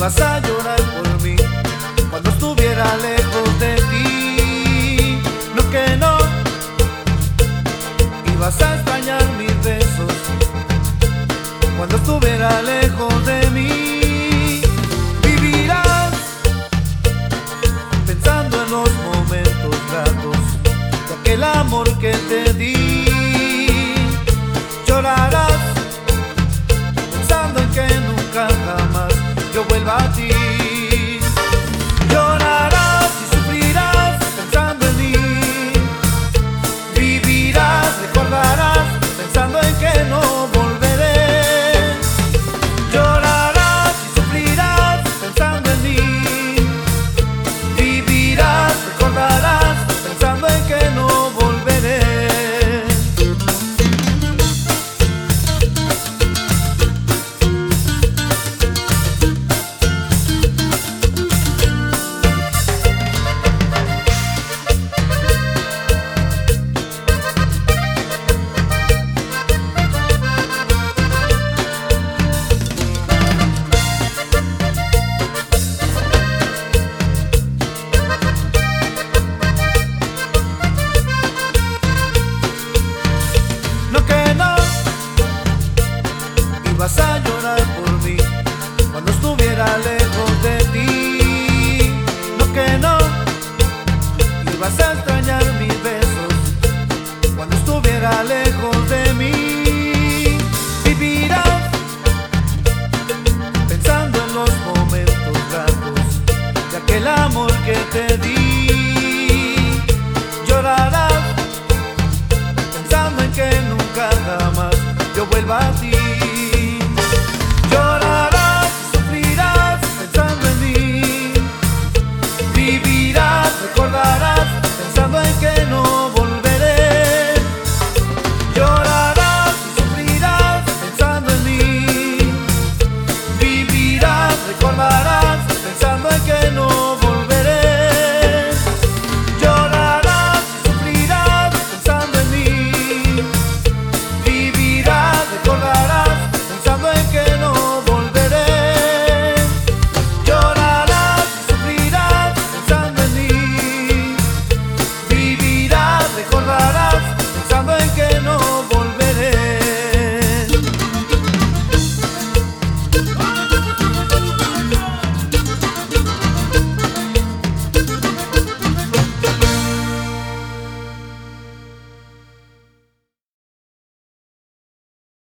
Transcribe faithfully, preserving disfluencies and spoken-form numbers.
vas a llorar por mí cuando estuviera lejos de ti. No que no, y vas a extrañar mis besos cuando estuviera lejos de mí. Vivirás pensando en los momentos gratos de aquel amor que te di. Llorarás pensando en que nunca jamás yo vuelva a ti.